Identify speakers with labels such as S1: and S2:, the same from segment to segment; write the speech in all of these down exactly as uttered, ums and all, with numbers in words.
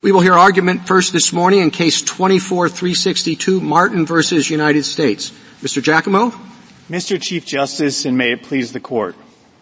S1: We will hear argument first this morning in Case twenty-four three sixty-two, Martin versus United States. Mister Giacomo.
S2: Mister Chief Justice, and may it please the Court.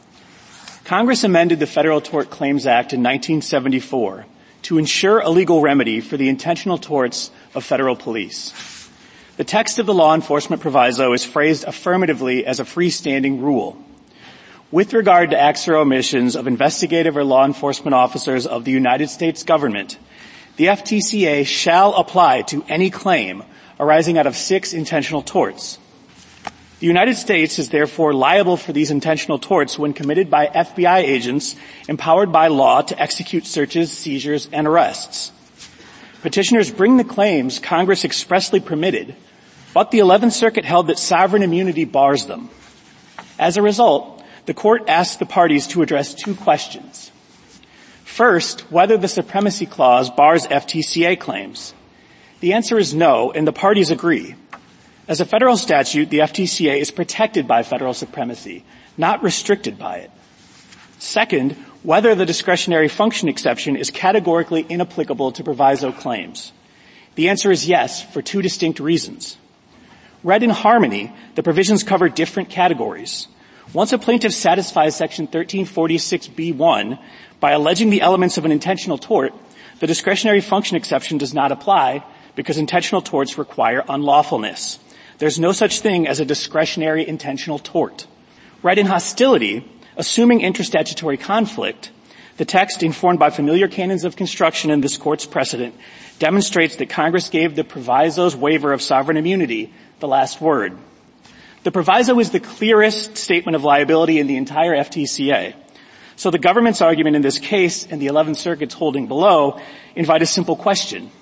S2: Congress amended the Federal Tort Claims Act in nineteen seventy-four to ensure a legal remedy for the intentional torts of federal police. The text of the law enforcement proviso is phrased affirmatively as a freestanding rule. With regard to acts or omissions of investigative or law enforcement officers of the United States government, the F T C A shall apply to any claim arising out of six intentional torts. The United States is therefore liable for these intentional torts when committed by F B I agents empowered by law to execute searches, seizures, and arrests. Petitioners bring the claims Congress expressly permitted, but the eleventh Circuit held that sovereign immunity bars them. As a result, the Court asked the parties to address two questions. First, whether the Supremacy Clause bars F T C A claims. The answer is no, and the parties agree. As a federal statute, the F T C A is protected by federal supremacy, not restricted by it. Second, whether the discretionary function exception is categorically inapplicable to proviso claims. The answer is yes, for two distinct reasons. Read in harmony, the provisions cover different categories. Once a plaintiff satisfies Section thirteen forty-six B one by alleging the elements of an intentional tort, the discretionary function exception does not apply because intentional torts require unlawfulness. There's no such thing as a discretionary intentional tort. Read in hostility, assuming interstatutory conflict, the text, informed by familiar canons of construction in this Court's precedent, demonstrates that Congress gave the proviso's waiver of sovereign immunity the last word. The proviso is the clearest statement of liability in the entire F T C A. So the government's argument in this case and the eleventh Circuit's holding below invite a simple question.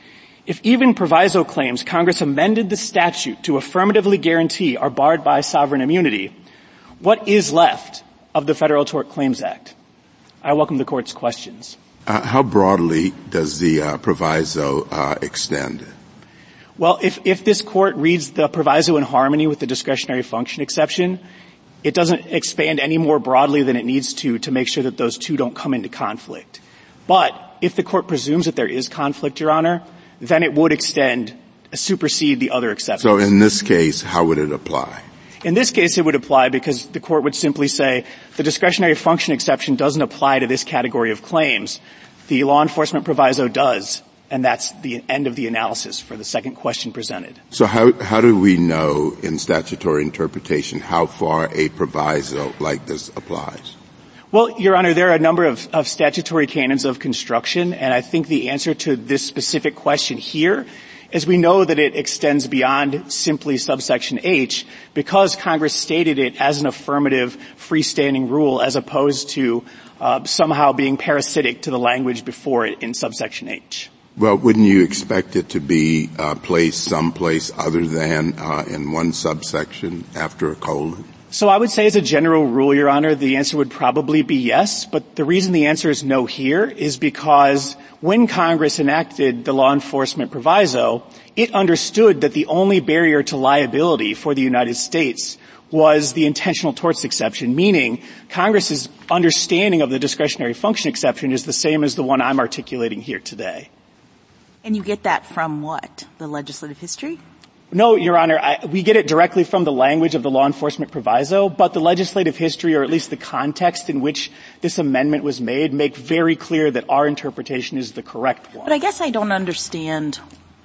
S2: If even proviso claims Congress amended the statute to affirmatively guarantee are barred by sovereign immunity, what is left of the Federal Tort Claims Act? I welcome the Court's questions.
S3: Uh, how broadly does the uh, proviso uh, extend?
S2: Well, if, if this Court reads the proviso in harmony with the discretionary function exception, it doesn't expand any more broadly than it needs to to make sure that those two don't come into conflict. But if the Court presumes that there is conflict, Your Honor, then it would extend, supersede the other exceptions.
S3: So in this case, how would it apply?
S2: In this case, it would apply because the Court would simply say the discretionary function exception doesn't apply to this category of claims. The law enforcement proviso does. And that's the end of the analysis for the second question presented.
S3: So how, how do we know in statutory interpretation how far a proviso like this applies?
S2: Well, Your Honor, there are a number of, of statutory canons of construction, and I think the answer to this specific question here is we know that it extends beyond simply subsection H because Congress stated it as an affirmative freestanding rule as opposed to uh, somehow being parasitic to the language before it in subsection H.
S3: Well, wouldn't you expect it to be uh, placed someplace other than uh, in one subsection after a colon?
S2: So I would say as a general rule, Your Honor, the answer would probably be yes, but the reason the answer is no here is because when Congress enacted the law enforcement proviso, it understood that the only barrier to liability for the United States was the intentional torts exception, meaning Congress's understanding of the discretionary function exception is the same as the one I'm articulating here today.
S4: And you get that from what? The legislative history?
S2: No, Your Honor, I, we get it directly from the language of the law enforcement proviso, but the legislative history, or at least the context in which this amendment was made, make very clear that our interpretation is the correct one.
S4: But I guess I don't understand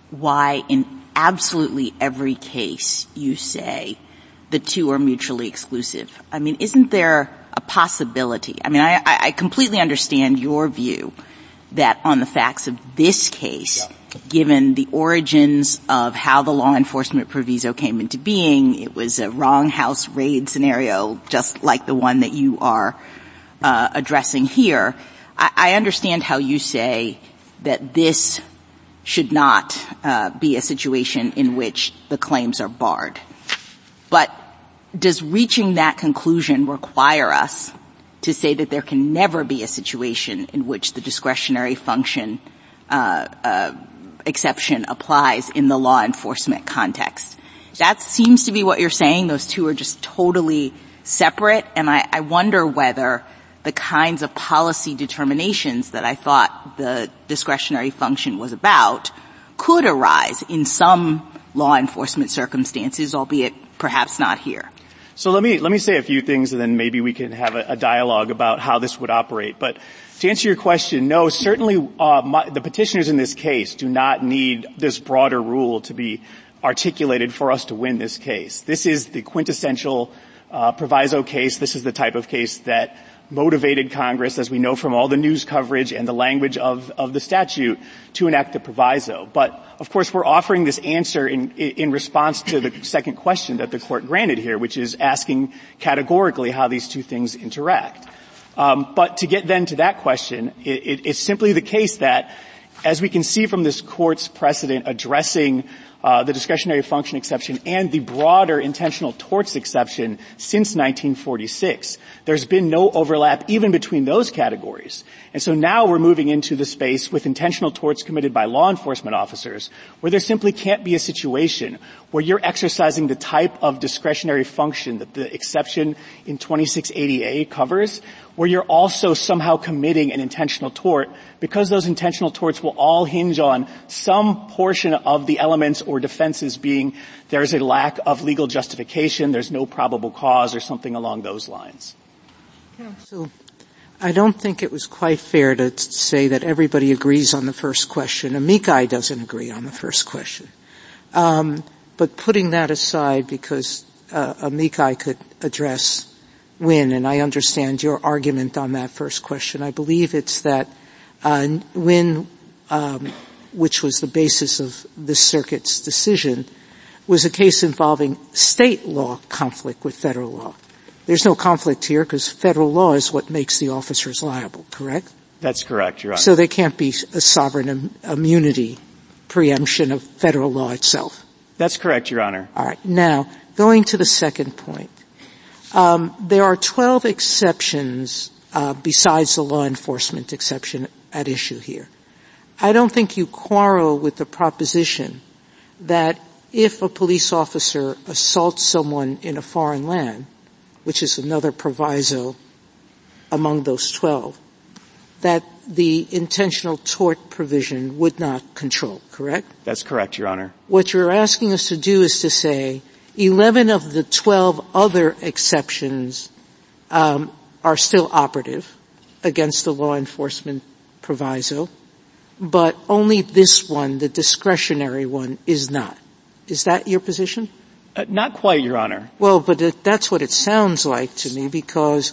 S4: why in absolutely every case you say the two are mutually exclusive. I mean, isn't there a possibility? I mean, I, I completely understand your view that on the facts of this case, yeah. given the origins of how the law enforcement proviso came into being, it was a wrong house raid scenario, just like the one that you are uh, addressing here. I, I understand how you say that this should not uh, be a situation in which the claims are barred. But does reaching that conclusion require us to say that there can never be a situation in which the discretionary function uh, uh, exception applies in the law enforcement context? That seems to be what you're saying. Those two are just totally separate, and I, I wonder whether the kinds of policy determinations that I thought the discretionary function was about could arise in some law enforcement circumstances, albeit perhaps not here.
S2: So let me, let me say a few things and then maybe we can have a, a dialogue about how this would operate. But to answer your question, no, certainly, uh, my, the petitioners in this case do not need this broader rule to be articulated for us to win this case. This is the quintessential, uh, proviso case. This is the type of case that motivated Congress, as we know from all the news coverage and the language of, of the statute, to enact the proviso. But, of course, we're offering this answer in, in response to the second question that the Court granted here, which is asking categorically how these two things interact. Um, but to get then to that question, it, it, it's simply the case that, as we can see from this Court's precedent addressing Uh, the discretionary function exception and the broader intentional torts exception since nineteen forty-six. There's been no overlap even between those categories. And so now we're moving into the space with intentional torts committed by law enforcement officers where there simply can't be a situation where you're exercising the type of discretionary function that the exception in twenty-six eighty A covers, where you're also somehow committing an intentional tort, because those intentional torts will all hinge on some portion of the elements or defenses being there's a lack of legal justification, there's no probable cause, or something along those lines.
S5: So I don't think it was quite fair to say that everybody agrees on the first question. Amici doesn't agree on the first question. Um, but putting that aside, because uh, Amici could address Wynne, and I understand your argument on that first question. I believe it's that uh, Wynne, um, which was the basis of this circuit's decision, was a case involving state law conflict with federal law. There's no conflict here because federal law is what makes the officers liable, correct?
S2: That's correct, Your Honor.
S5: So there can't be a sovereign im- immunity preemption of federal law itself.
S2: That's correct, Your Honor.
S5: All right. Now, going to the second point. Um, there are twelve exceptions uh, besides the law enforcement exception at issue here. I don't think you quarrel with the proposition that if a police officer assaults someone in a foreign land, which is another proviso among those twelve, that the intentional tort provision would not control, correct?
S2: That's correct, Your Honor.
S5: What you're asking us to do is to say eleven of the twelve other exceptions um, are still operative against the law enforcement proviso, but only this one, the discretionary one, is not. Is that your position?
S2: Uh, not quite, Your Honor.
S5: Well, but it, that's what it sounds like to me, because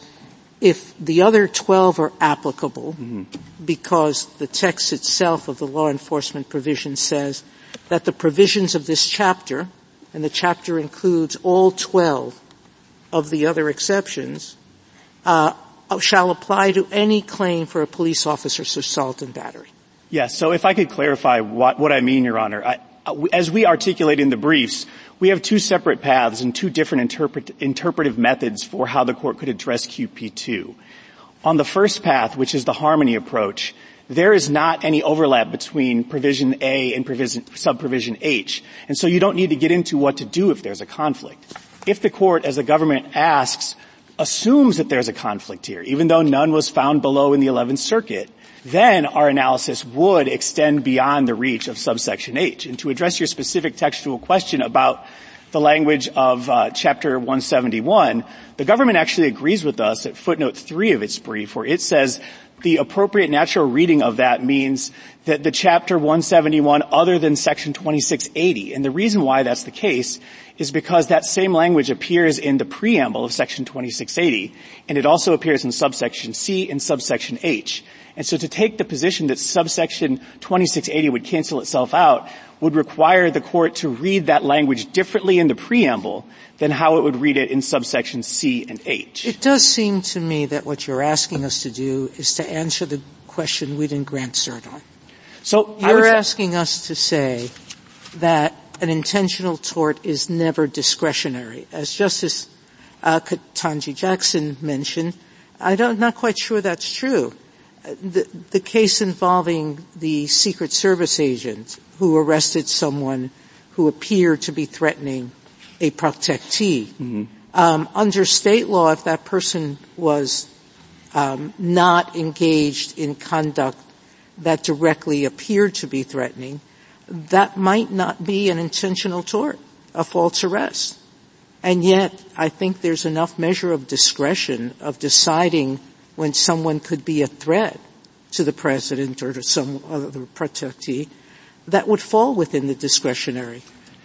S5: if the other twelve are applicable, mm-hmm. because the text itself of the law enforcement provision says that the provisions of this chapter, and the chapter includes all twelve of the other exceptions, uh, shall apply to any claim for a police officer's assault and battery.
S2: Yes, so if I could clarify what, what I mean, Your Honor. I, as we articulate in the briefs, we have two separate paths and two different interpret, interpretive methods for how the Court could address Q P two. On the first path, which is the harmony approach, there is not any overlap between provision A and provision, subprovision H. And so you don't need to get into what to do if there's a conflict. If the Court, as the government asks, assumes that there's a conflict here, even though none was found below in the eleventh Circuit, then our analysis would extend beyond the reach of subsection H. And to address your specific textual question about the language of uh, Chapter one seventy-one, the government actually agrees with us at footnote three of its brief, where it says the appropriate natural reading of that means that the Chapter one seventy-one other than Section twenty-six eighty. And the reason why that's the case is because that same language appears in the preamble of Section twenty-six eighty, and it also appears in subsection C and subsection H. And so to take the position that subsection twenty-six eighty would cancel itself out would require the Court to read that language differently in the preamble than how it would read it in subsection C and H.
S5: It does seem to me that what you're asking us to do is to answer the question we didn't grant cert on.
S2: So
S5: you're asking us to say that an intentional tort is never discretionary. As Justice uh, Ketanji Jackson mentioned, I don't, I'm not quite sure that's true. The, the case involving the Secret Service agent who arrested someone who appeared to be threatening a protectee. Mm-hmm. Um, under state law, if that person was um, not engaged in conduct that directly appeared to be threatening, that might not be an intentional tort, a false arrest. And yet, I think there's enough measure of discretion of deciding when someone could be a threat to the president or to some other protectee that would fall within the discretionary.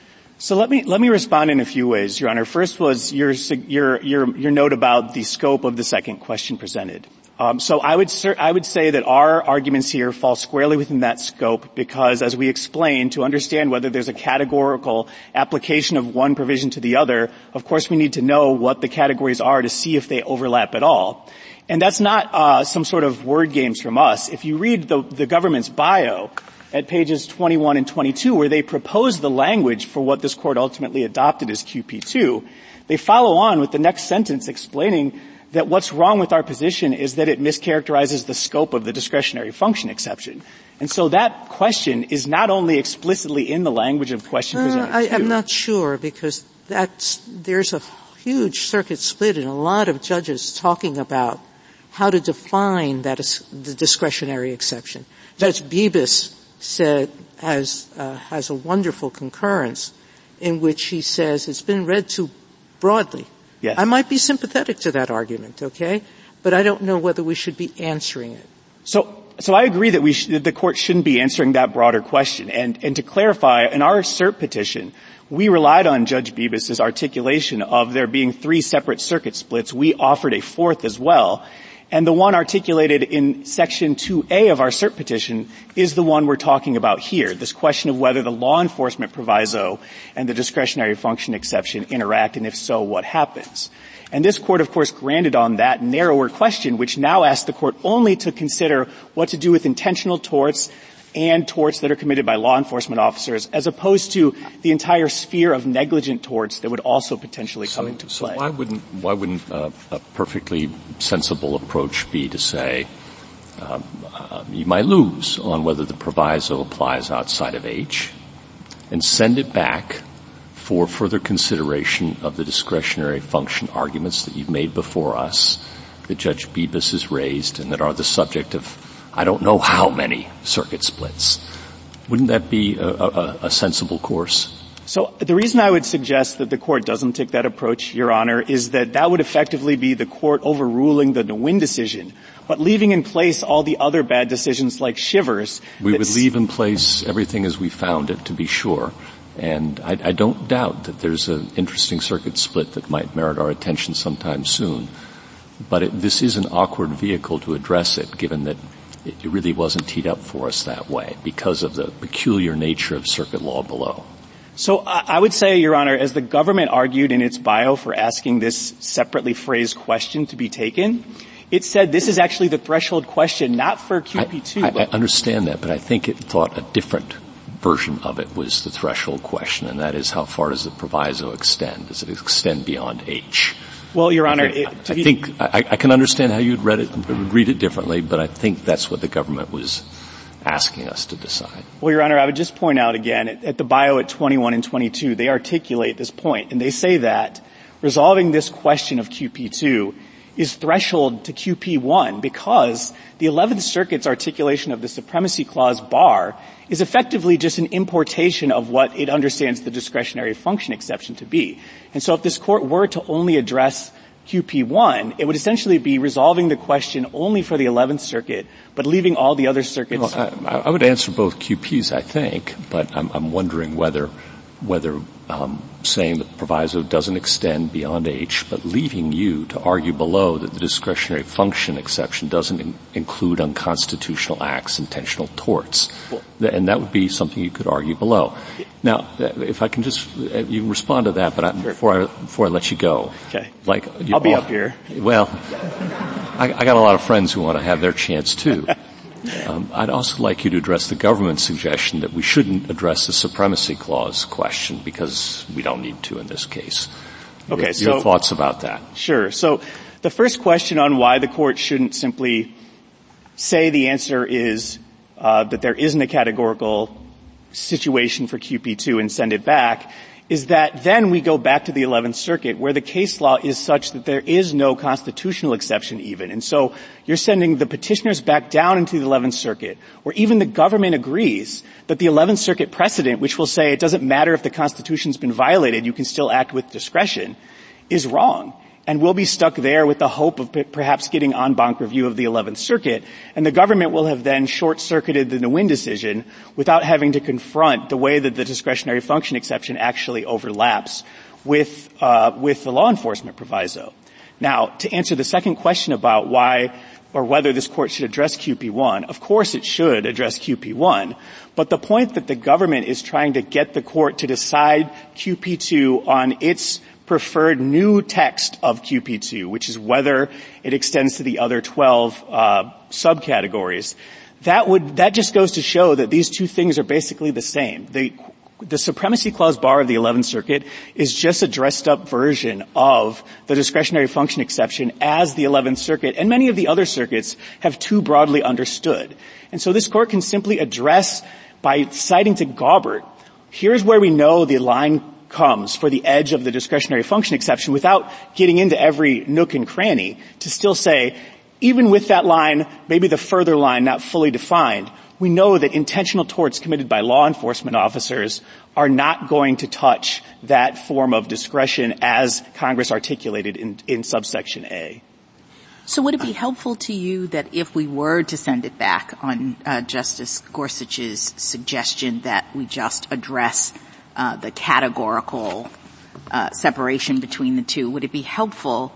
S2: So let me let me respond in a few ways, Your Honor. First was your your your, your note about the scope of the second question presented. Um, so I would I would say that our arguments here fall squarely within that scope because, as we explained, to understand whether there's a categorical application of one provision to the other, of course we need to know what the categories are to see if they overlap at all. And that's not uh, some sort of word games from us. If you read the, the government's bio at pages twenty-one and twenty-two, where they propose the language for what this court ultimately adopted as Q P two, they follow on with the next sentence explaining that what's wrong with our position is that it mischaracterizes the scope of the discretionary function exception. And so that question is not only explicitly in the language of question presented.
S5: Uh, I, I'm not sure because that's, there's a huge circuit split in a lot of judges talking about how to define that is the discretionary exception. Judge Bibas said, has, uh, has a wonderful concurrence in which he says it's been read too broadly.
S2: Yes.
S5: I might be sympathetic to that argument, okay? But I don't know whether we should be answering it.
S2: So, so I agree that we sh- that the court shouldn't be answering that broader question. And, and to clarify, in our cert petition, we relied on Judge Bibas's articulation of there being three separate circuit splits. We offered a fourth as well. And the one articulated in Section two A of our cert petition is the one we're talking about here, this question of whether the law enforcement proviso and the discretionary function exception interact, and if so, what happens. And this court, of course, granted on that narrower question, which now asks the court only to consider what to do with intentional torts and torts that are committed by law enforcement officers, as opposed to the entire sphere of negligent torts that would also potentially come
S6: so,
S2: into
S6: so
S2: play.
S6: why wouldn't why wouldn't uh, a perfectly sensible approach be to say um, uh, you might lose on whether the proviso applies outside of H, and send it back for further consideration of the discretionary function arguments that you've made before us, that Judge Bibas has raised, and that are the subject of I don't know how many circuit splits. Wouldn't that be a, a, a sensible course?
S2: So the reason I would suggest that the court doesn't take that approach, Your Honor, is that that would effectively be the court overruling the Nguyen decision, but leaving in place all the other bad decisions like Shivers.
S6: We would leave in place everything as we found it, to be sure. And I, I don't doubt that there's an interesting circuit split that might merit our attention sometime soon. But it, this is an awkward vehicle to address it, given that it really wasn't teed up for us that way because of the peculiar nature of circuit law below.
S2: So I would say, Your Honor, as the government argued in its bio for asking this separately phrased question to be taken, it said this is actually the threshold question, not for Q P two.
S6: I, I, I understand that, but I think it thought a different version of it was the threshold question, and that is how far does the proviso extend? Does it extend beyond H?
S2: Well, Your Honor,
S6: I think,
S2: it, to
S6: I,
S2: be,
S6: I, think I, I can understand how you'd read it, read it differently, but I think that's what the government was asking us to decide.
S2: Well, Your Honor, I would just point out again, at, at the bio at twenty-one and twenty-two, they articulate this point, and they say that resolving this question of Q P two is threshold to Q P one because the eleventh Circuit's articulation of the Supremacy Clause bar is effectively just an importation of what it understands the discretionary function exception to be. And so if this Court were to only address Q P one, it would essentially be resolving the question only for the eleventh Circuit, but leaving all the other circuits.
S6: Well, I, I would answer both Q Ps, I think, but I'm, I'm wondering whether whether um, saying the proviso doesn't extend beyond H, but leaving you to argue below that the discretionary function exception doesn't in- include unconstitutional acts, intentional torts. Well, and that would be something you could argue below. Now, if I can just, you can respond to that, but I,
S2: sure.
S6: before I, before I let you go.
S2: Okay.
S6: Like, you
S2: I'll be
S6: all,
S2: up here.
S6: Well, I, I got a lot of friends who want to have their chance too. Um, I'd also like you to address the government's suggestion that we shouldn't address the Supremacy Clause question because we don't need to in this case.
S2: Okay,
S6: your,
S2: so
S6: your thoughts about that?
S2: Sure. So the first question on why the Court shouldn't simply say the answer is uh, that there isn't a categorical situation for Q P two and send it back is that then we go back to the eleventh Circuit where the case law is such that there is no constitutional exception even. And so you're sending the petitioners back down into the eleventh Circuit where even the government agrees that the eleventh Circuit precedent, which will say it doesn't matter if the Constitution's been violated, you can still act with discretion, is wrong. And we'll be stuck there with the hope of perhaps getting en banc review of the eleventh Circuit, and the government will have then short-circuited the Nguyen decision without having to confront the way that the discretionary function exception actually overlaps with, uh, with the law enforcement proviso. Now, to answer the second question about why or whether this court should address Q P one, of course it should address Q P one, but the point that the government is trying to get the court to decide Q P two on its preferred new text of Q P two, which is whether it extends to the other twelve uh subcategories, that would that just goes to show that these two things are basically the same. The the supremacy clause bar of the eleventh Circuit is just a dressed up version of the discretionary function exception as the eleventh Circuit and many of the other circuits have too broadly understood. And so this court can simply address by citing to Gaubert, here's where we know the line comes for the edge of the discretionary function exception without getting into every nook and cranny to still say, even with that line, maybe the further line not fully defined, we know that intentional torts committed by law enforcement officers are not going to touch that form of discretion as Congress articulated in, in subsection A.
S4: So would it be helpful to you that if we were to send it back on uh, Justice Gorsuch's suggestion that we just address Uh, the categorical uh, separation between the two, would it be helpful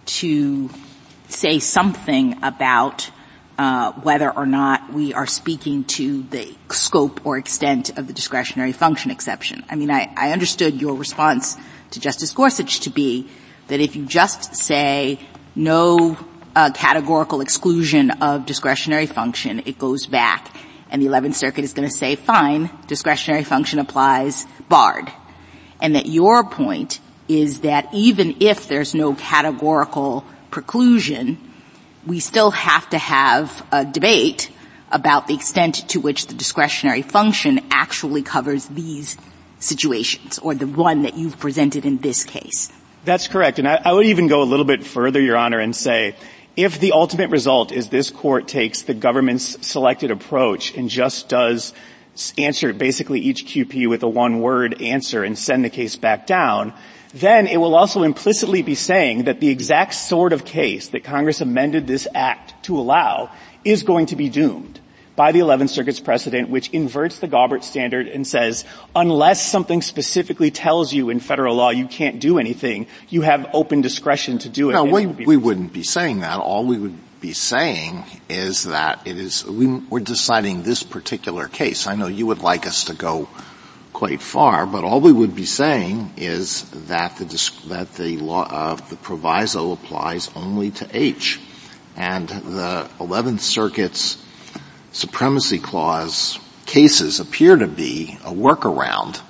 S4: to say something about uh, whether or not we are speaking to the scope or extent of the discretionary function exception? I mean, I, I understood your response to Justice Gorsuch to be that if you just say no uh, categorical exclusion of discretionary function, it goes back. And the eleventh Circuit is going to say, fine, discretionary function applies, barred. And that your point is that even if there's no categorical preclusion, we still have to have a debate about the extent to which the discretionary function actually covers these situations, or the one that you've presented in this case.
S2: That's correct. And I, I would even go a little bit further, Your Honor, and say, if the ultimate result is this court takes the government's selected approach and just does answer basically each Q P with a one-word answer and send the case back down, then it will also implicitly be saying that the exact sort of case that Congress amended this act to allow is going to be doomed by the eleventh Circuit's precedent, which inverts the Gaubert standard and says, unless something specifically tells you in federal law you can't do anything, you have open discretion to do it.
S7: No, we, we wouldn't be saying that. All we would be saying is that it is, we, we're deciding this particular case. I know you would like us to go quite far, but all we would be saying is that the, that the law, uh, the proviso applies only to H. And the eleventh Circuit's Supremacy Clause cases appear to be a workaround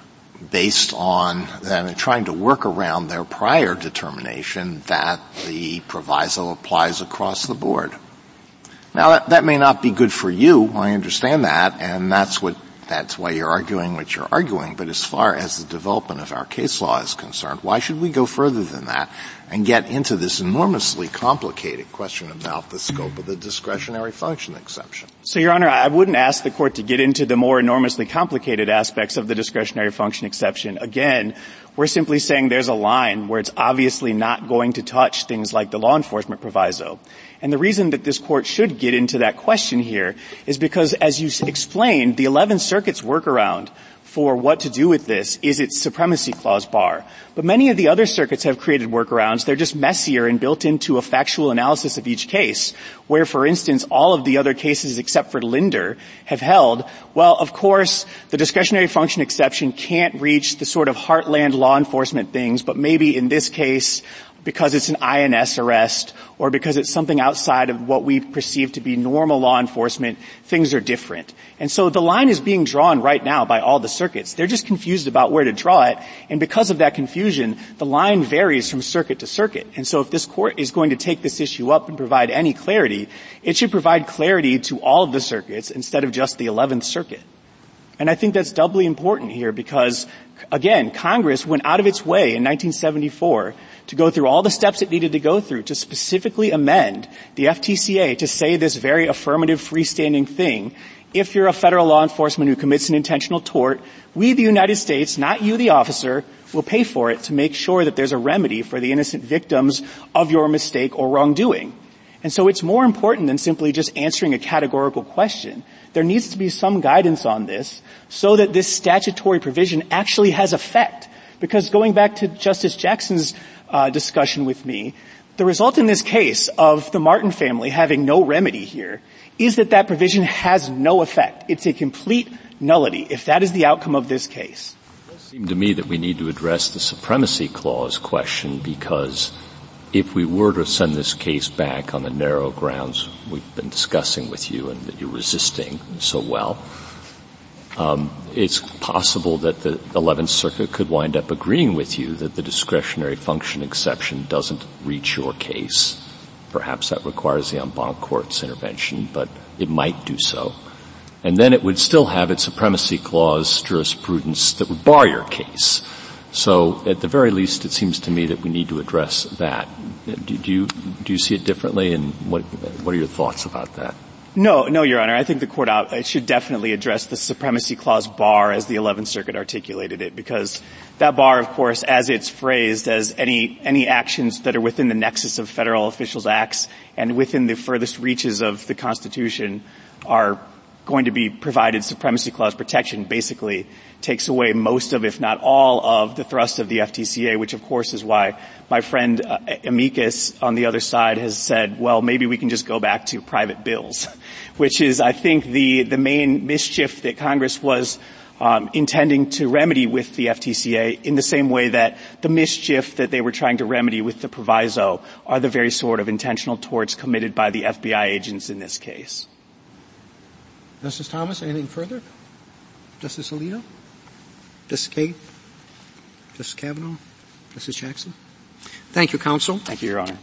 S7: based on them trying to work around their prior determination that the proviso applies across the board. Now, that, that may not be good for you. I understand that, and that's what that's why you're arguing what you're arguing. But as far as the development of our case law is concerned, why should we go further than that and get into this enormously complicated question about the scope of the discretionary function exception?
S2: So, Your Honor, I wouldn't ask the Court to get into the more enormously complicated aspects of the discretionary function exception. Again, we're simply saying there's a line where it's obviously not going to touch things like the law enforcement proviso. And the reason that this Court should get into that question here is because, as you explained, the eleventh Circuit's workaround for what to do with this is its supremacy clause bar. But many of the other circuits have created workarounds. They're just messier and built into a factual analysis of each case, where, for instance, all of the other cases except for Linder have held, well, of course, the discretionary function exception can't reach the sort of heartland law enforcement things, but maybe in this case, because it's an I N S arrest or because it's something outside of what we perceive to be normal law enforcement, things are different. And so the line is being drawn right now by all the circuits. They're just confused about where to draw it, and because of that confusion, the line varies from circuit to circuit. And so if this Court is going to take this issue up and provide any clarity, it should provide clarity to all of the circuits instead of just the eleventh Circuit. And I think that's doubly important here because, again, Congress went out of its way in nineteen seventy-four to go through all the steps it needed to go through to specifically amend the F T C A to say this very affirmative freestanding thing. If you're a federal law enforcement who commits an intentional tort, we, the United States, not you, the officer, will pay for it to make sure that there's a remedy for the innocent victims of your mistake or wrongdoing. And so it's more important than simply just answering a categorical question. There needs to be some guidance on this so that this statutory provision actually has effect. Because going back to Justice Jackson's uh, discussion with me, the result in this case of the Martin family having no remedy here is that that provision has no effect. It's a complete nullity if that is the outcome of this case.
S6: It seemed to me that we need to address the supremacy clause question because if we were to send this case back on the narrow grounds we've been discussing with you and that you're resisting so well, um, it's possible that the eleventh Circuit could wind up agreeing with you that the discretionary function exception doesn't reach your case. Perhaps that requires the en banc court's intervention, but it might do so. And then it would still have its supremacy clause jurisprudence that would bar your case. So at the very least, it seems to me that we need to address that. Do, do you do you see it differently, and what what are your thoughts about that?
S2: No, no, Your Honor. I think the court out, it should definitely address the supremacy clause bar as the eleventh Circuit articulated it, because that bar, of course, as it's phrased as any any actions that are within the nexus of federal officials' acts and within the furthest reaches of the Constitution are going to be provided supremacy clause protection, basically takes away most of, if not all, of the thrust of the F T C A, which of course is why my friend uh, amicus on the other side has said, well, maybe we can just go back to private bills, which is, I think, the, the main mischief that Congress was um, intending to remedy with the F T C A, in the same way that the mischief that they were trying to remedy with the proviso are the very sort of intentional torts committed by the F B I agents in this case.
S1: Justice Thomas, anything further? Justice Alito? Justice Kagan? Justice Kavanaugh? Justice Jackson? Thank you, counsel.
S2: Thank you, Your Honor.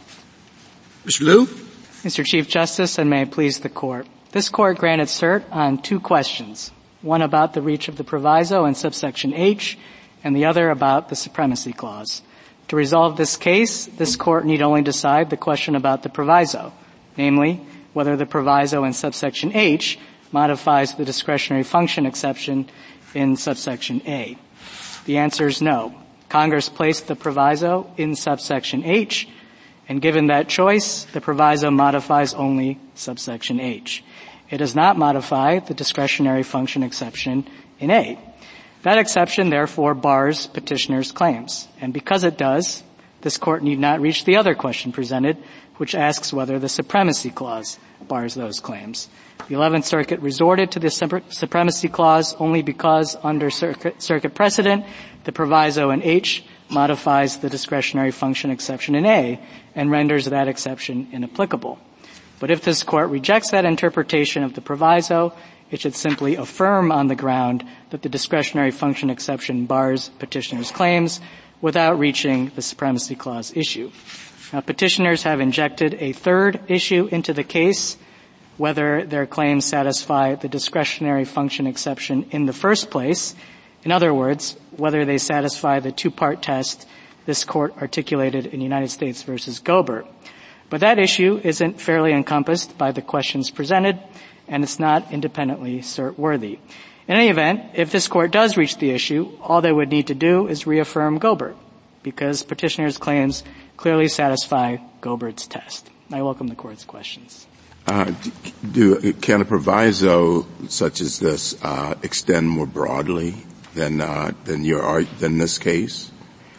S1: Mister Liu?
S8: Mister Chief Justice, and may it please the Court. This Court granted cert on two questions, one about the reach of the proviso in subsection H, and the other about the supremacy clause. To resolve this case, this Court need only decide the question about the proviso, namely, whether the proviso in subsection H modifies the discretionary function exception in subsection A. The answer is no. Congress placed the proviso in subsection H, and given that choice, the proviso modifies only subsection H. It does not modify the discretionary function exception in A. That exception, therefore, bars petitioner's claims. And because it does, this Court need not reach the other question presented, which asks whether the supremacy clause bars those claims. The eleventh Circuit resorted to the supremacy clause only because, under circuit, circuit precedent, the proviso in H modifies the discretionary function exception in A and renders that exception inapplicable. But if this Court rejects that interpretation of the proviso, it should simply affirm on the ground that the discretionary function exception bars petitioner's claims without reaching the supremacy clause issue. Now, petitioners have injected a third issue into the case, whether their claims satisfy the discretionary function exception in the first place. In other words, whether they satisfy the two-part test this Court articulated in United States versus Gobert. But that issue isn't fairly encompassed by the questions presented, and it's not independently cert-worthy. In any event, if this Court does reach the issue, all they would need to do is reaffirm Gobert, because petitioners' claims clearly satisfy Gobert's test. I welcome the Court's questions.
S3: Uh, do, can a proviso such as this uh, extend more broadly than uh, than your than this case?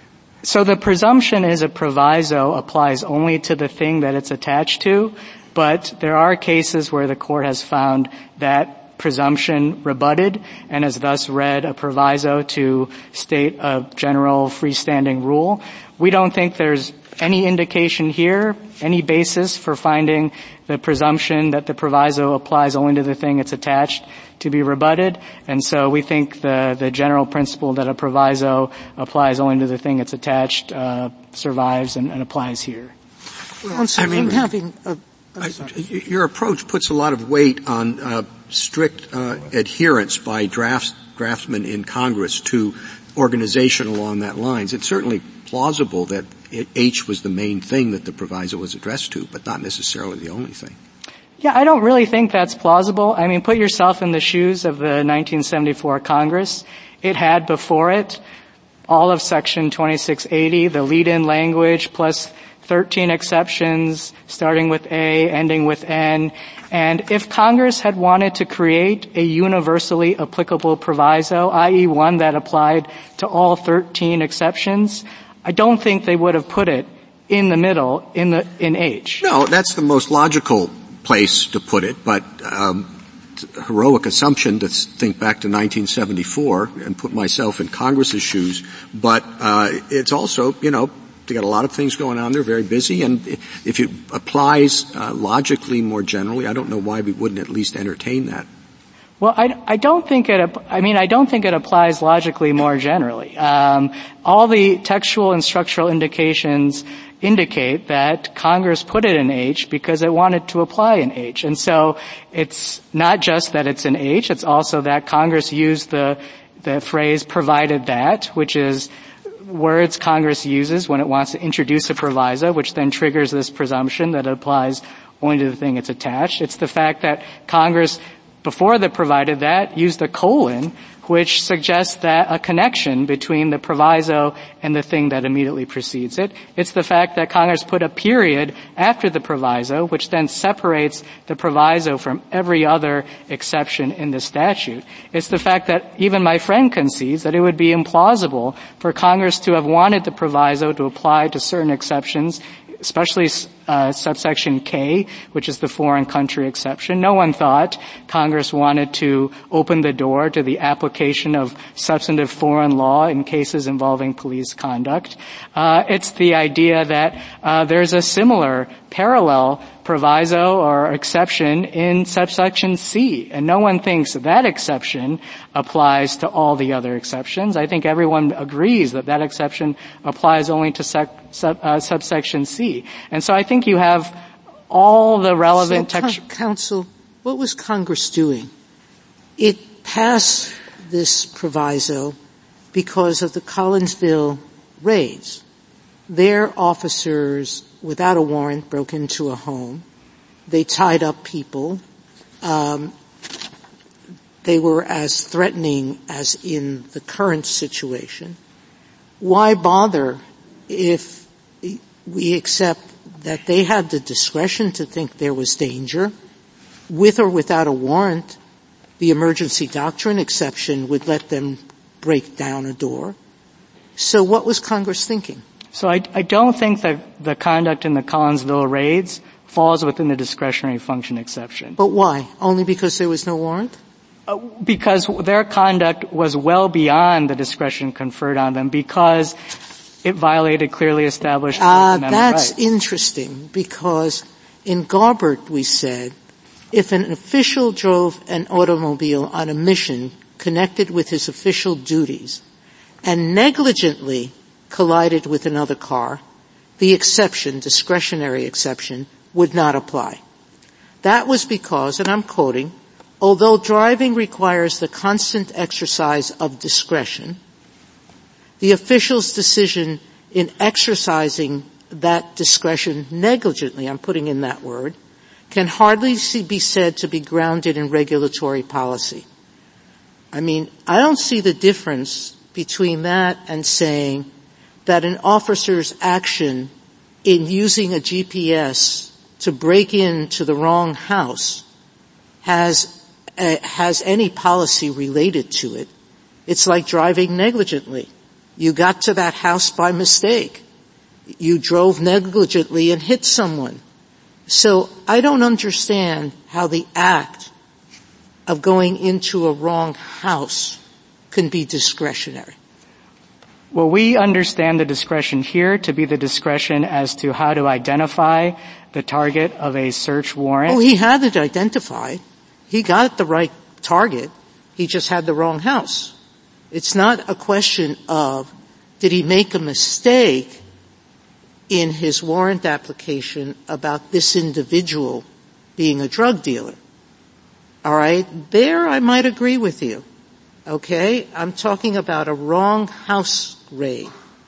S8: So the presumption is a proviso applies only to the thing that it's attached to, but there are cases where the Court has found that presumption rebutted and has thus read a proviso to state a general freestanding rule. We don't think there's any indication here, any basis for finding the presumption that the proviso applies only to the thing it's attached to be rebutted. And so we think the, the general principle that a proviso applies only to the thing it's attached uh, survives and, and applies here.
S5: Well, so I mean, I'm having a
S1: I, your approach puts a lot of weight on uh, strict uh, adherence by drafts, draftsmen in Congress to organization along that lines. It's certainly plausible that it, H was the main thing that the proviso was addressed to, but not necessarily the only thing.
S8: Yeah, I don't really think that's plausible. I mean, put yourself in the shoes of the nineteen seventy-four Congress. It had before it all of Section twenty-six eighty, the lead-in language, plus thirteen exceptions, starting with A, ending with N. And if Congress had wanted to create a universally applicable proviso, that is one that applied to all thirteen exceptions, I don't think they would have put it in the middle, in the, in H.
S1: No, that's the most logical place to put it, but, um, heroic assumption to think back to nineteen seventy-four and put myself in Congress's shoes, but, uh, it's also, you know, they got a lot of things going on. They're very busy, and if it applies uh, logically more generally, I don't know why we wouldn't at least entertain that.
S8: Well, I, I don't think it. I mean, I don't think it applies logically more generally. Um, all the textual and structural indications indicate that Congress put it in H because it wanted to apply in H, and so it's not just that it's in H. It's also that Congress used the the phrase "provided that," which is words Congress uses when it wants to introduce a proviso, which then triggers this presumption that it applies only to the thing it's attached. It's the fact that Congress, before the provided that, used a colon, which suggests that a connection between the proviso and the thing that immediately precedes it. It's the fact that Congress put a period after the proviso, which then separates the proviso from every other exception in the statute. It's the fact that even my friend concedes that it would be implausible for Congress to have wanted the proviso to apply to certain exceptions, especially uh, subsection K, which is the foreign country exception. No one thought Congress wanted to open the door to the application of substantive foreign law in cases involving police conduct. Uh, it's the idea that uh, there's a similar parallel proviso or exception in subsection C, and no one thinks that, that exception applies to all the other exceptions. I think everyone agrees that that exception applies only to sec, sub, uh, subsection C. And so I think you have all the relevant
S5: so,
S8: text.
S5: Counsel, what was Congress doing? It passed this proviso because of the Collinsville raids. Their officers, without a warrant, broke into a home. They tied up people. Um, they were as threatening as in the current situation. Why bother if we accept that they had the discretion to think there was danger? With or without a warrant, the emergency doctrine exception would let them break down a door. So what was Congress thinking?
S8: So I, I don't think that the conduct in the Collinsville raids falls within the discretionary function exception.
S5: But why? Only because there was no warrant?
S8: Uh, because their conduct was well beyond the discretion conferred on them because it violated clearly established First
S5: uh,
S8: Amendment
S5: that's
S8: rights.
S5: Interesting because in Garbert we said if an official drove an automobile on a mission connected with his official duties and negligently collided with another car, the exception, discretionary exception, would not apply. That was because, and I'm quoting, although driving requires the constant exercise of discretion, the official's decision in exercising that discretion negligently, I'm putting in that word, can hardly be said to be grounded in regulatory policy. I mean, I don't see the difference between that and saying that an officer's action in using a G P S to break into the wrong house has uh, has any policy related to it. It's like driving negligently. You got to that house by mistake. You drove negligently and hit someone. So I don't understand how the act of going into a wrong house can be discretionary.
S8: Well, we understand the discretion here to be the discretion as to how to identify the target of a search warrant.
S5: Oh, he had it identified. He got the right target. He just had the wrong house. It's not a question of did he make a mistake in his warrant application about this individual being a drug dealer. All right? There I might agree with you. Okay? I'm talking about a wrong house raid.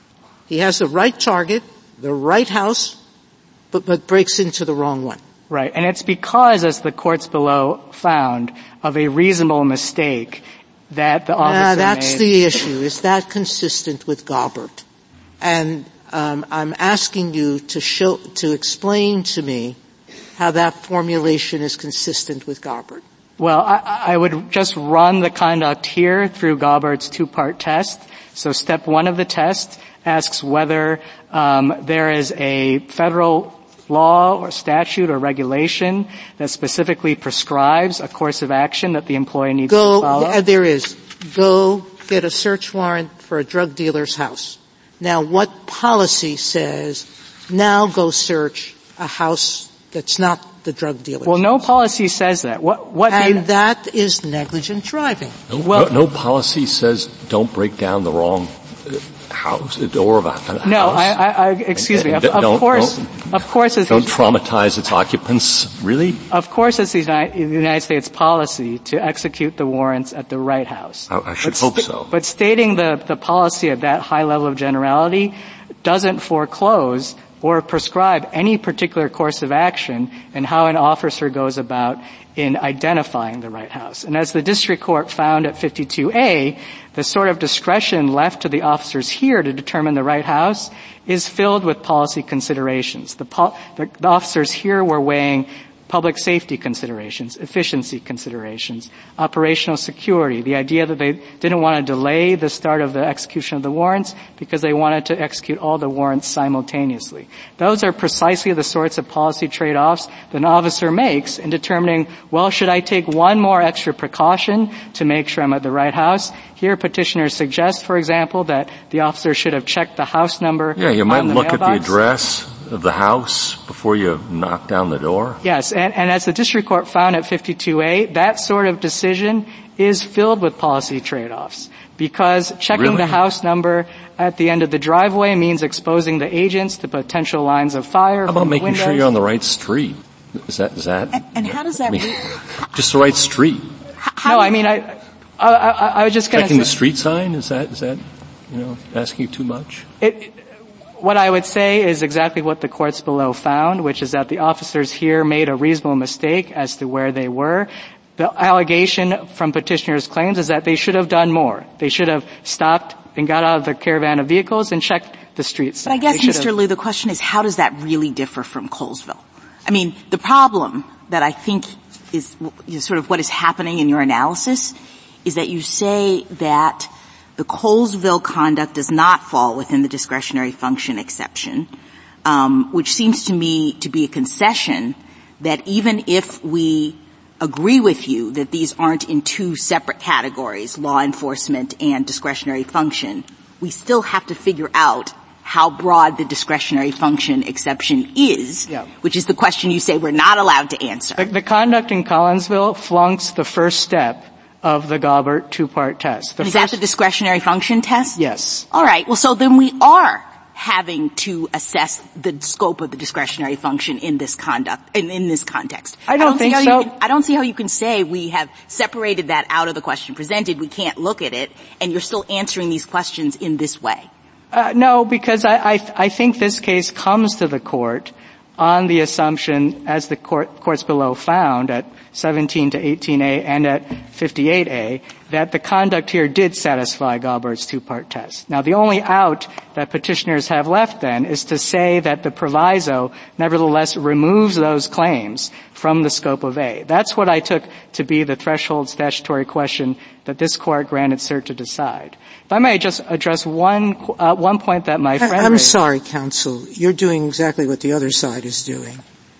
S5: He has the right target, the right house, but, but breaks into the wrong one.
S8: Right. And it's because, as the courts below found, of a reasonable mistake that the officer
S5: uh, that's
S8: made.
S5: the issue. Is that consistent with Gaubert? And um, I'm asking you to show, to explain to me how that formulation is consistent with Gaubert.
S8: Well, I, I would just run the conduct here through Gaubert's two-part test. So step one of the test asks whether um, there is a federal law or statute or regulation that specifically prescribes a course of action that the employee needs
S5: Go,
S8: to follow.
S5: Uh, there is. Go get a search warrant for a drug dealer's house. Now, what policy says, now go search a house that's not the drug dealer's
S8: Well, no
S5: house?
S8: policy says that. What, what
S5: and
S8: they,
S5: that is negligent driving.
S6: No,
S8: well,
S6: no, no policy says don't break down the wrong uh, house, the door of a, a house.
S8: No, I, I, I excuse
S6: and,
S8: me.
S6: and
S8: Of, of
S6: don't,
S8: course,
S6: don't,
S8: of course, it's
S6: don't traumatize its occupants. Really?
S8: Of course, it's the United, the United States policy to execute the warrants at the right house.
S6: I, I should
S8: but
S6: hope
S8: st-
S6: so.
S8: But stating the the policy at that high level of generality doesn't foreclose or prescribe any particular course of action in how an officer goes about in identifying the right house. And as the district court found at fifty-two A, the sort of discretion left to the officers here to determine the right house is filled with policy considerations. The, po- the, the officers here were weighing public safety considerations, efficiency considerations, operational security, the idea that they didn't want to delay the start of the execution of the warrants because they wanted to execute all the warrants simultaneously. Those are precisely the sorts of policy trade-offs that an officer makes in determining, well, should I take one more extra precaution to make sure I'm at the right house? Here, petitioners suggest, for example, that the officer should have checked the house number.
S6: Yeah, you might
S8: on the
S6: look at the
S8: mailbox.
S6: address of the house before you knock down the door.
S8: Yes, and, and as the district court found at fifty-two A, that sort of decision is filled with policy trade-offs. Because checking
S6: Really?
S8: the house number at the end of the driveway means exposing the agents to potential lines of fire.
S6: How about
S8: from
S6: making
S8: windows.
S6: sure you're on the right street? Is that, is that?
S4: And, and how does that
S6: I mean,
S4: re-
S6: just the right street.
S8: No, I mean, I, I, I, I was just going to
S6: Checking
S8: say.
S6: the street sign? Is that, is that, you know, asking too much?
S8: It, what I would say is exactly what the courts below found, which is that the officers here made a reasonable mistake as to where they were. The allegation from petitioners' claims is that they should have done more. They should have stopped and got out of the caravan of vehicles and checked the street sign.
S4: But I guess, Mister Liu, the question is, how does that really differ from Colesville? I mean, the problem that I think is, is sort of what is happening in your analysis is that you say that the Colesville conduct does not fall within the discretionary function exception, um, which seems to me to be a concession that even if we agree with you that these aren't in two separate categories, law enforcement and discretionary function, we still have to figure out how broad the discretionary function exception is,
S8: yeah.
S4: which is the question you say we're not allowed to answer.
S8: The, the conduct in Collinsville flunks the first step of the Gaubert two-part test. The
S4: is
S8: first,
S4: that the discretionary function test?
S8: Yes.
S4: All right. Well, so then we are having to assess the scope of the discretionary function in this conduct, in, in this context.
S8: I don't,
S4: I don't
S8: think
S4: see
S8: so.
S4: how you can, I don't see how you can say we have separated that out of the question presented, we can't look at it, and you're still answering these questions in this way.
S8: Uh, no, because I, I, I think this case comes to the court on the assumption, as the court, courts below found at seventeen to eighteen A and at fifty-eight A, that the conduct here did satisfy Gaubert's two-part test. Now, the only out that petitioners have left then is to say that the proviso nevertheless removes those claims from the scope of A. That's what I took to be the threshold statutory question that this court granted cert to decide. If I may just address one, uh, one point that my friend
S5: I'm
S8: raised.
S5: sorry, counsel. You're doing exactly what the other side is doing.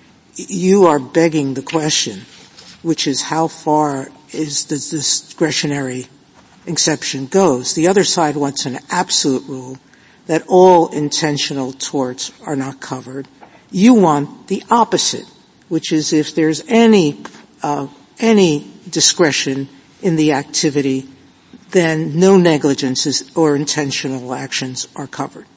S5: You are begging the question, which is how far is the discretionary exception goes. The other side wants an absolute rule that all intentional torts are not covered. You want the opposite, which is if there's any, uh, any discretion in the activity, then no negligences or intentional actions are covered.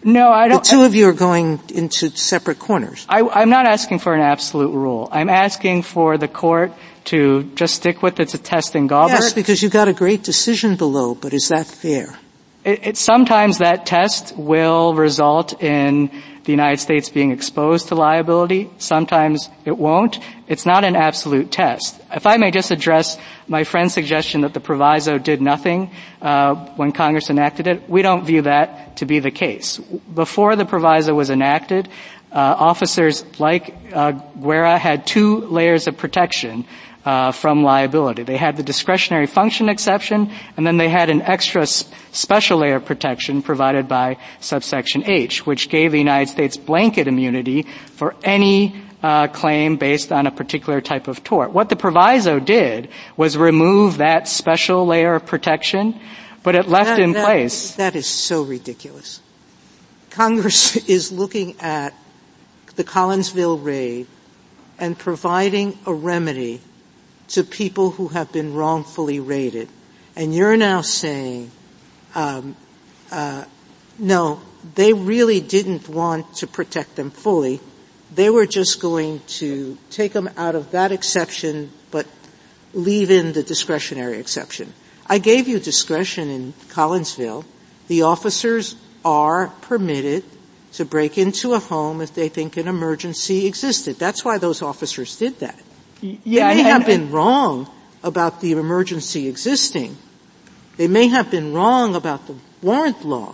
S8: No, I don't.
S5: The two of you are going into separate corners.
S8: I, I'm not asking for an absolute rule. I'm asking for the court to just stick with its test in Galbert.
S5: Yes, because you got a great decision below, but is that fair?
S8: It, it, sometimes that test will result in the United States being exposed to liability. Sometimes it won't. It's not an absolute test. If I may just address my friend's suggestion that the proviso did nothing uh, when Congress enacted it, we don't view that to be the case. Before the proviso was enacted, uh, officers like uh, Guerra had two layers of protection Uh, from liability. They had the discretionary function exception, and then they had an extra sp- special layer of protection provided by subsection H, which gave the United States blanket immunity for any uh, claim based on a particular type of tort. What the proviso did was remove that special layer of protection, but it left
S5: that,
S8: in
S5: that,
S8: place.
S5: That is so ridiculous. Congress is looking at the Collinsville raid and providing a remedy to people who have been wrongfully raided. And you're now saying, um, uh, no, they really didn't want to protect them fully. They were just going to take them out of that exception, but leave in the discretionary exception. I gave you discretion in Collinsville. The officers are permitted to break into a home if they think an emergency existed. That's why those officers did that.
S8: Yeah,
S5: they may
S8: and,
S5: have
S8: and,
S5: been wrong about the emergency existing. They may have been wrong about the warrant law.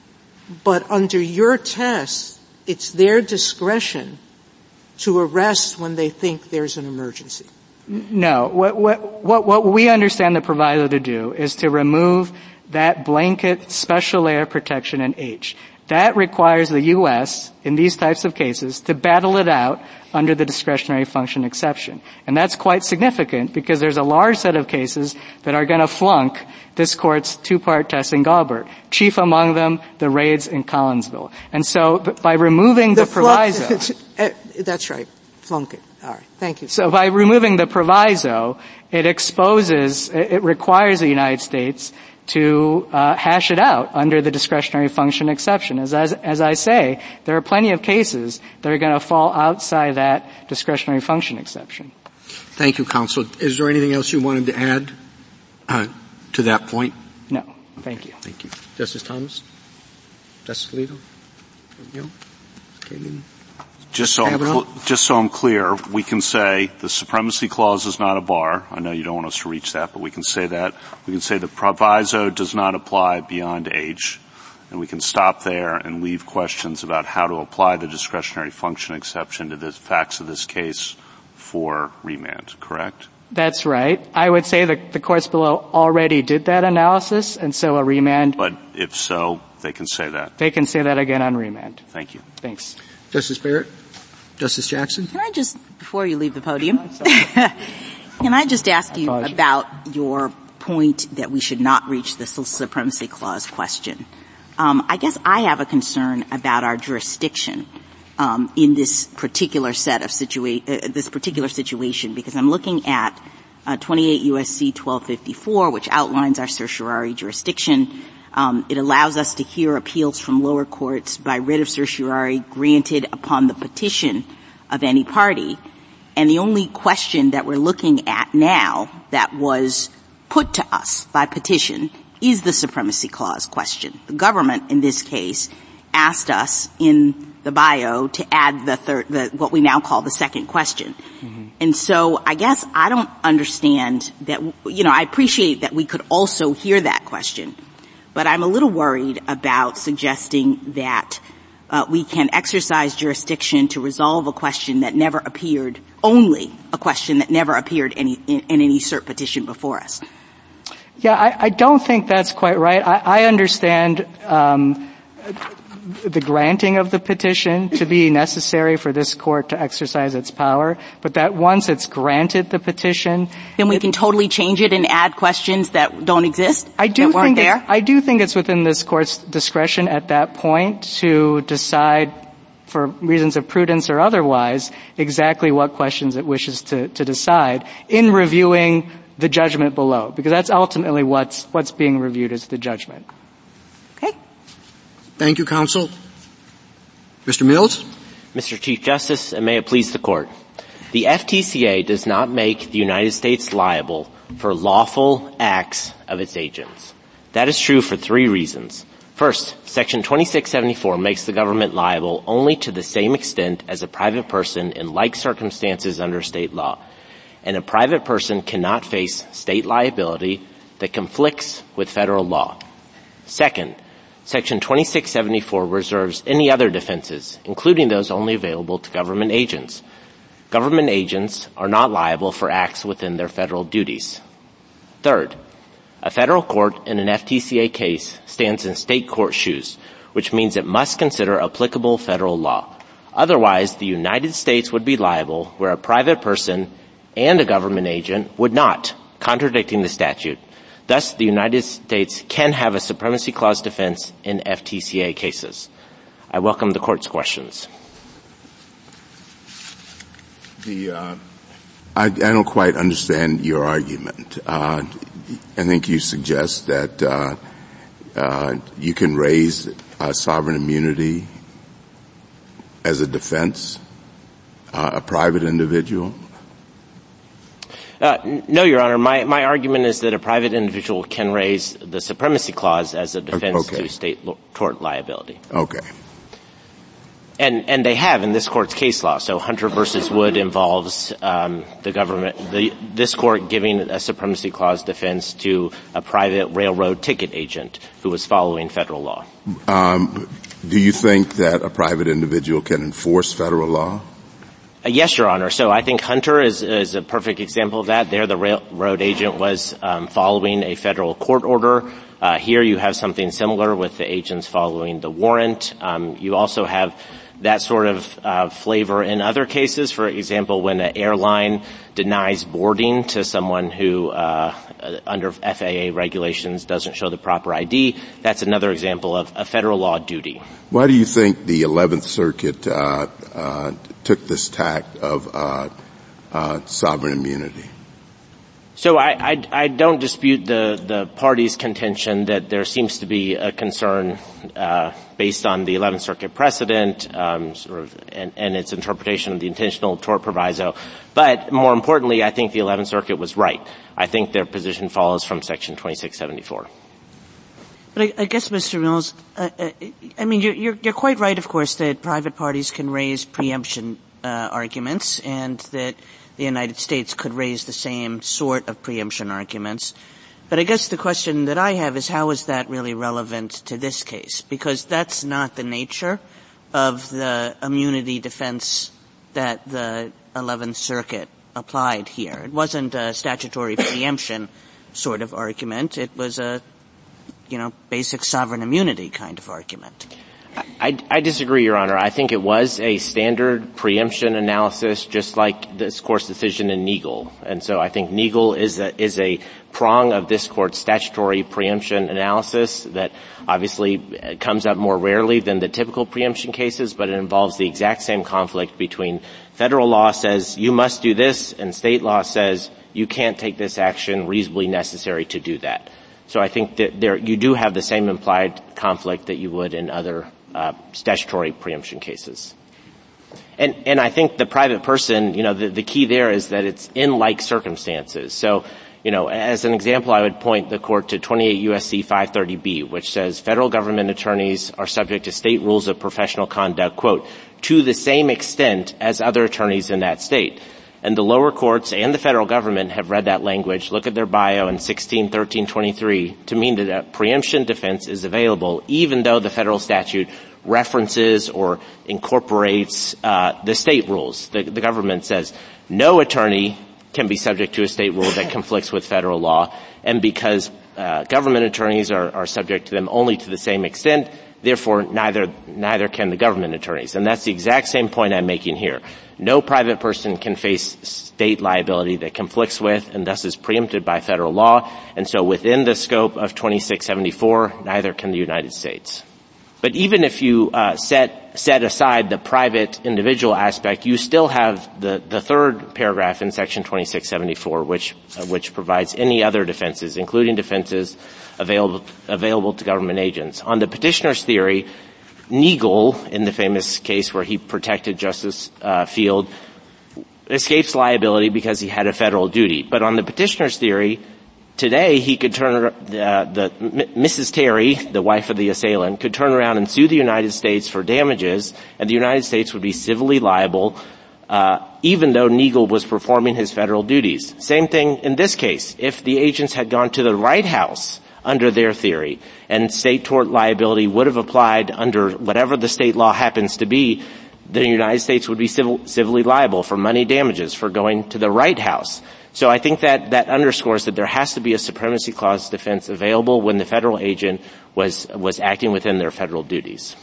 S5: But under your test, it's their discretion to arrest when they think there's an emergency.
S8: No. What, what, what, what we understand the proviso to do is to remove that blanket special layer of protection in H. That requires the U S, in these types of cases, to battle it out under the discretionary function exception. And that's quite significant because there's a large set of cases that are going to flunk this court's two-part test in Galbert. Chief among them, the raids in Collinsville. And so by removing the, the proviso...
S5: Flunk, that's right. Flunk it. All right. Thank you.
S8: So by removing the proviso, it exposes, it requires the United States to uh, hash it out under the discretionary function exception. As, as, as I say, there are plenty of cases that are going to fall outside that discretionary function exception.
S1: Thank you, counsel. Is there anything else you wanted to add uh, to that point?
S8: No. Thank you.
S1: Thank you. Justice Thomas? Justice Alito? You know? Kagan?
S9: Just so, I'm cl- just so I'm clear, we can say the supremacy clause is not a bar. I know you don't want us to reach that, but we can say that. We can say the proviso does not apply beyond H, and we can stop there and leave questions about how to apply the discretionary function exception to the facts of this case for remand, correct?
S8: That's right. I would say that the courts below already did that analysis, and so a remand...
S9: But if so, they can say that.
S8: They can say that again on remand.
S9: Thank you.
S8: Thanks.
S1: Justice Barrett? Justice Jackson?
S4: Can I just, before you leave the podium, can I just ask you about your point that we should not reach the supremacy clause question? Um, I guess I have a concern about our jurisdiction um, in this particular set of situa- uh, this particular situation, because I'm looking at uh, twenty-eight U S C twelve fifty-four, which outlines our certiorari jurisdiction. Um, it allows us to hear appeals from lower courts by writ of certiorari granted upon the petition of any party. And the only question that we're looking at now that was put to us by petition is the supremacy clause question. The government, in this case, asked us in the bio to add the third, the, what we now call the second question. Mm-hmm. And so I guess I don't understand that, you know, I appreciate that we could also hear that question. But I'm a little worried about suggesting that uh, we can exercise jurisdiction to resolve a question that never appeared, only a question that never appeared any, in, in any cert petition before us.
S8: Yeah, I, I don't think that's quite right. I, I understand um, the granting of the petition to be necessary for this court to exercise its power, but that once it's granted the petition,
S4: then we
S8: it,
S4: can totally change it and add questions that don't exist.
S8: I do
S4: that weren't
S8: think
S4: there.
S8: I do think it's within this court's discretion at that point to decide, for reasons of prudence or otherwise, exactly what questions it wishes to, to decide in reviewing the judgment below, because that's ultimately what's what's being reviewed as the judgment.
S4: Okay.
S1: Thank you, counsel. Mister Mills?
S10: Mister Chief Justice, and may it please the Court. The F T C A does not make the United States liable for lawful acts of its agents. That is true for three reasons. First, Section twenty-six seventy-four makes the government liable only to the same extent as a private person in like circumstances under state law. And a private person cannot face state liability that conflicts with federal law. Second, Section twenty-six seventy-four reserves any other defenses, including those only available to government agents. Government agents are not liable for acts within their federal duties. Third, a federal court in an F T C A case stands in state court shoes, which means it must consider applicable federal law. Otherwise, the United States would be liable where a private person and a government agent would not, contradicting the statute. Thus, the United States can have a Supremacy Clause defense in F T C A cases. I welcome the Court's questions.
S3: The, uh, I, I don't quite understand your argument. Uh, I think you suggest that uh, uh, you can raise uh, sovereign immunity as a defense, uh, a private individual.
S10: Uh, no, Your Honor. My, my argument is that a private individual can raise the Supremacy Clause as a defense
S3: okay.
S10: to state lo- tort liability.
S3: Okay.
S10: And, and they have in this Court's case law. So Hunter versus Wood involves um, the government, the, this Court giving a Supremacy Clause defense to a private railroad ticket agent who was following federal law.
S3: Um, do you think that a private individual can enforce federal law?
S10: Uh, yes, Your Honor. So I think Hunter is, is a perfect example of that. There, the railroad agent was um, following a federal court order. Uh, here you have something similar with the agents following the warrant. Um, you also have that sort of uh, flavor in other cases. For example, when an airline denies boarding to someone who, uh, under F A A regulations, doesn't show the proper I D, that's another example of a federal law duty.
S3: Why do you think the eleventh Circuit uh, uh, took this tack of uh, uh, sovereign immunity?
S10: So I, I, I don't dispute the, the party's contention that there seems to be a concern uh, based on the eleventh Circuit precedent um, sort of, and, and its interpretation of the intentional tort proviso. But more importantly, I think the eleventh Circuit was right. I think their position follows from Section twenty-six seventy-four.
S11: But I, I guess, Mister Mills, uh, uh, I mean, you're, you're, you're quite right, of course, that private parties can raise preemption uh, arguments and that the United States could raise the same sort of preemption arguments. But I guess the question that I have is how is that really relevant to this case? Because that's not the nature of the immunity defense that the eleventh Circuit applied here. It wasn't a statutory preemption sort of argument. It was a, you know, basic sovereign immunity kind of argument.
S10: I, I disagree, Your Honor. I think it was a standard preemption analysis, just like this Court's decision in Neagle. And so I think Neagle is a, is a prong of this Court's statutory preemption analysis that obviously comes up more rarely than the typical preemption cases, but it involves the exact same conflict between federal law says you must do this and state law says you can't take this action reasonably necessary to do that. So I think that there, you do have the same implied conflict that you would in other Uh, statutory preemption cases. And, and I think the private person, you know, the, the key there is that it's in like circumstances. So, you know, as an example, I would point the Court to twenty-eight U S C five thirty B, which says federal government attorneys are subject to state rules of professional conduct, quote, to the same extent as other attorneys in that state. And the lower courts and the federal government have read that language, look at their bio in sixteen thirteen twenty-three, to mean that a preemption defense is available even though the federal statute references or incorporates uh the state rules. The, the government says no attorney can be subject to a state rule that conflicts with federal law, and because uh government attorneys are, are subject to them only to the same extent, therefore neither neither can the government attorneys. And that's the exact same point I'm making here. No private person can face state liability that conflicts with and thus is preempted by federal law. And so within the scope of twenty-six seventy-four, neither can the United States. But even if you uh set set aside the private individual aspect, you still have the the third paragraph in Section twenty-six seventy-four, which uh, which provides any other defenses, including defenses available available to government agents. On the petitioner's theory, Nagel, in the famous case where he protected Justice uh, Field, escapes liability because he had a federal duty. But on the petitioner's theory, today he could turn, uh, the, Missus Terry, the wife of the assailant, could turn around and sue the United States for damages, and the United States would be civilly liable, uh, even though Nagel was performing his federal duties. Same thing in this case. If the agents had gone to the right house under their theory, and state tort liability would have applied under whatever the state law happens to be, the United States would be civil, civilly liable for money damages for going to the right house. So I think that that underscores that there has to be a supremacy clause defense available when the federal agent was was acting within their federal duties.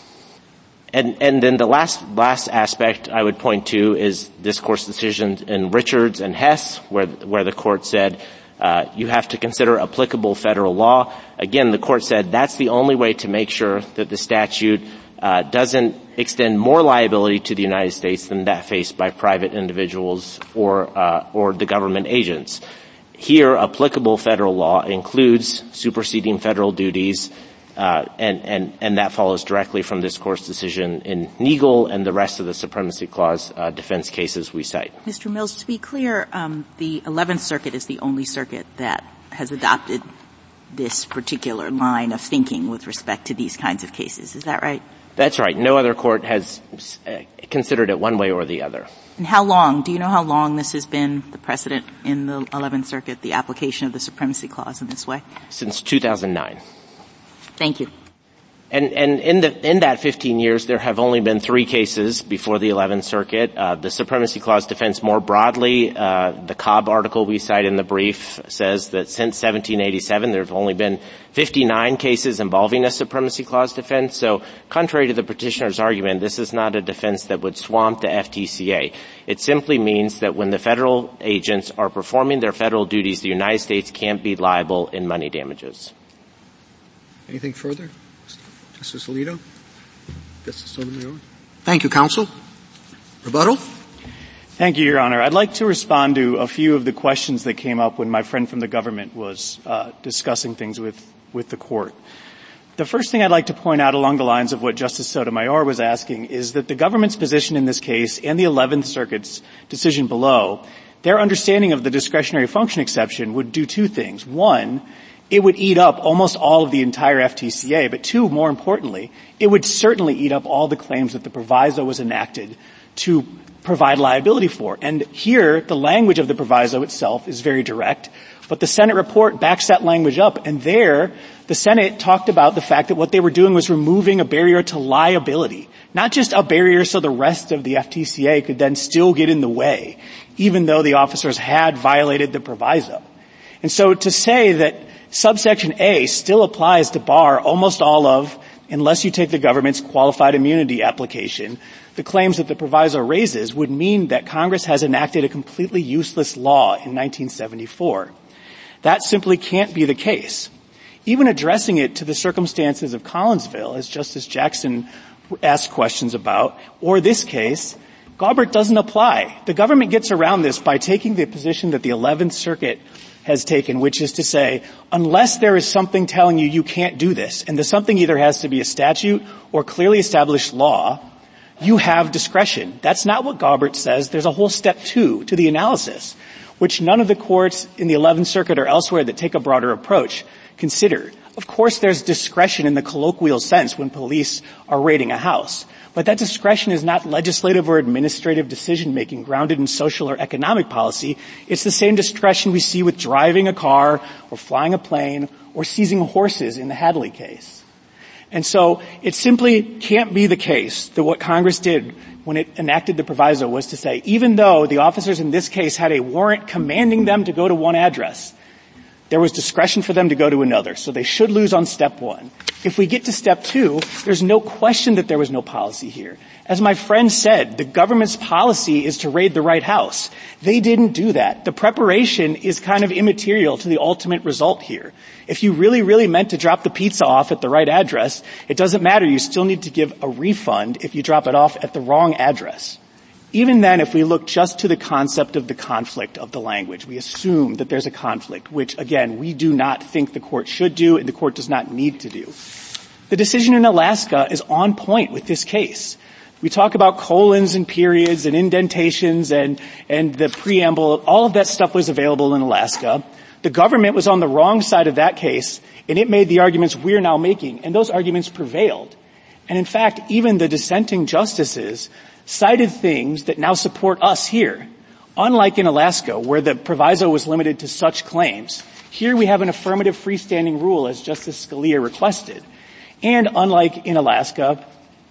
S10: And and then the last last aspect I would point to is this court's decision in Richards and Hess, where where the court said uh you have to consider applicable federal law. Again, the court said that's the only way to make sure that the statute uh doesn't extend more liability to the United States than that faced by private individuals or uh or the government agents. Here, applicable federal law includes superseding federal duties, uh and and and that follows directly from this court's decision in Nagel and the rest of the supremacy clause uh defense cases we cite.
S4: Mister Mills, to be clear, um the eleventh Circuit is the only circuit that has adopted this particular line of thinking with respect to these kinds of cases. Is that right?
S10: That's right. No other court has uh, considered it one way or the other.
S4: And how long? Do you know how long this has been the precedent in the eleventh Circuit, the application of the supremacy clause in this way?
S10: Since two thousand nine.
S4: Thank you.
S10: And, and in the, in that fifteen years, there have only been three cases before the eleventh Circuit. Uh, the supremacy clause defense more broadly, uh, the Cobb article we cite in the brief says that since seventeen eighty-seven, there have only been fifty-nine cases involving a supremacy clause defense. So contrary to the petitioner's argument, this is not a defense that would swamp the F T C A. It simply means that when the federal agents are performing their federal duties, the United States can't be liable in money damages.
S1: Anything further? Justice Alito? Justice Sotomayor? Thank you, counsel. Rebuttal?
S2: Thank you, Your Honor. I'd like to respond to a few of the questions that came up when my friend from the government was uh, discussing things with, with the court. The first thing I'd like to point out along the lines of what Justice Sotomayor was asking is that the government's position in this case and the eleventh Circuit's decision below, their understanding of the discretionary function exception would do two things. One, it would eat up almost all of the entire F T C A, but two, more importantly, it would certainly eat up all the claims that the proviso was enacted to provide liability for. And here, the language of the proviso itself is very direct, but the Senate report backs that language up, and there, the Senate talked about the fact that what they were doing was removing a barrier to liability, not just a barrier so the rest of the F T C A could then still get in the way, even though the officers had violated the proviso. And so to say that subsection A still applies to bar almost all of, unless you take the government's qualified immunity application, the claims that the proviso raises would mean that Congress has enacted a completely useless law in nineteen seventy-four. That simply can't be the case. Even addressing it to the circumstances of Collinsville, as Justice Jackson asked questions about, or this case, Gaubert doesn't apply. The government gets around this by taking the position that the eleventh Circuit has taken, which is to say, unless there is something telling you you can't do this, and the something either has to be a statute or clearly established law, you have discretion. That's not what Gaubert says. There's a whole step two to the analysis, which none of the courts in the eleventh Circuit or elsewhere that take a broader approach consider. Of course, there's discretion in the colloquial sense when police are raiding a house. But that discretion is not legislative or administrative decision-making grounded in social or economic policy. It's the same discretion we see with driving a car or flying a plane or seizing horses in the Hadley case. And so it simply can't be the case that what Congress did when it enacted the proviso was to say, even though the officers in this case had a warrant commanding them to go to one address, there was discretion for them to go to another, so they should lose on step one. If we get to step two, there's no question that there was no policy here. As my friend said, the government's policy is to raid the right house. They didn't do that. The preparation is kind of immaterial to the ultimate result here. If you really, really meant to drop the pizza off at the right address, it doesn't matter. You still need to give a refund if you drop it off at the wrong address. Even then, if we look just to the concept of the conflict of the language, we assume that there's a conflict, which, again, we do not think the court should do and the court does not need to do. The decision in Alaska is on point with this case. We talk about colons and periods and indentations and, and the preamble. All of that stuff was available in Alaska. The government was on the wrong side of that case, and it made the arguments we're now making, and those arguments prevailed. And in fact, even the dissenting justices cited things that now support us here. Unlike in Alaska, where the proviso was limited to such claims, here we have an affirmative freestanding rule, as Justice Scalia requested. And unlike in Alaska,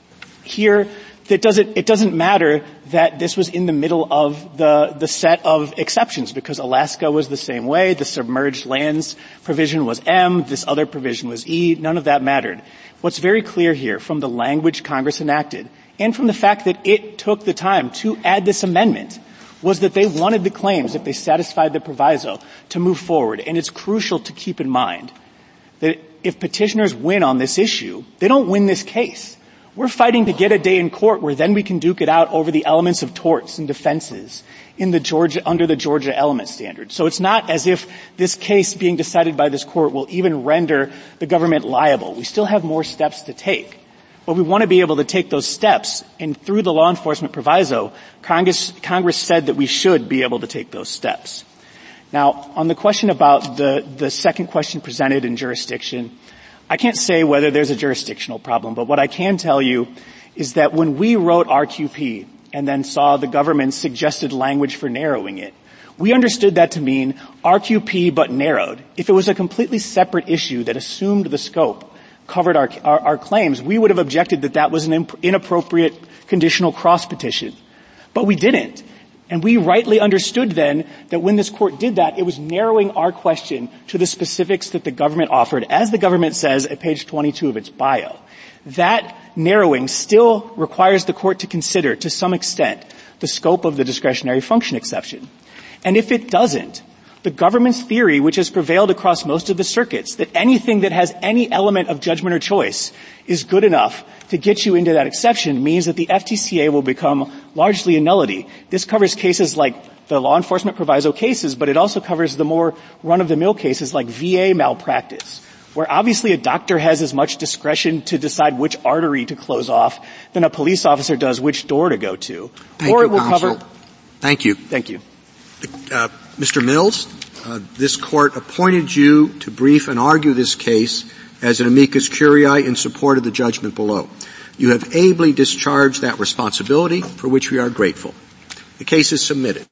S2: here that doesn't, it doesn't matter that this was in the middle of the, the set of exceptions, because Alaska was the same way. The submerged lands provision was M. This other provision was E. None of that mattered. What's very clear here from the language Congress enacted and from the fact that it took the time to add this amendment was that they wanted the claims, if they satisfied the proviso, to move forward. And it's crucial to keep in mind that if petitioners win on this issue, they don't win this case. We're fighting to get a day in court where then we can duke it out over the elements of torts and defenses in the Georgia, under the Georgia element standard. So it's not as if this case being decided by this court will even render the government liable. We still have more steps to take. But we want to be able to take those steps, and through the law enforcement proviso, Congress, Congress said that we should be able to take those steps. Now, on the question about the, the second question presented in jurisdiction, I can't say whether there's a jurisdictional problem, but what I can tell you is that when we wrote R Q P and then saw the government's suggested language for narrowing it, we understood that to mean R Q P but narrowed. If it was a completely separate issue that assumed the scope, covered our, our, our claims, we would have objected that that was an imp- inappropriate conditional cross petition. But we didn't. And we rightly understood then that when this court did that, it was narrowing our question to the specifics that the government offered, as the government says at page twenty-two of its bio. That narrowing still requires the court to consider, to some extent, the scope of the discretionary function exception. And if it doesn't, the government's theory, which has prevailed across most of the circuits, that anything that has any element of judgment or choice is good enough to get you into that exception, means that the F T C A will become largely a nullity. This covers cases like the law enforcement proviso cases, but it also covers the more run-of-the-mill cases like V A malpractice, where obviously a doctor has as much discretion to decide which artery to close off than a police officer does which door to go to.
S1: Thank
S2: or
S1: you,
S2: it will
S1: counsel.
S2: cover.
S1: Thank you.
S2: Thank you.
S1: Uh, Mister Mills, uh, this court appointed you to brief and argue this case as an amicus curiae in support of the judgment below. You have ably discharged that responsibility, for which we are grateful. The case is submitted.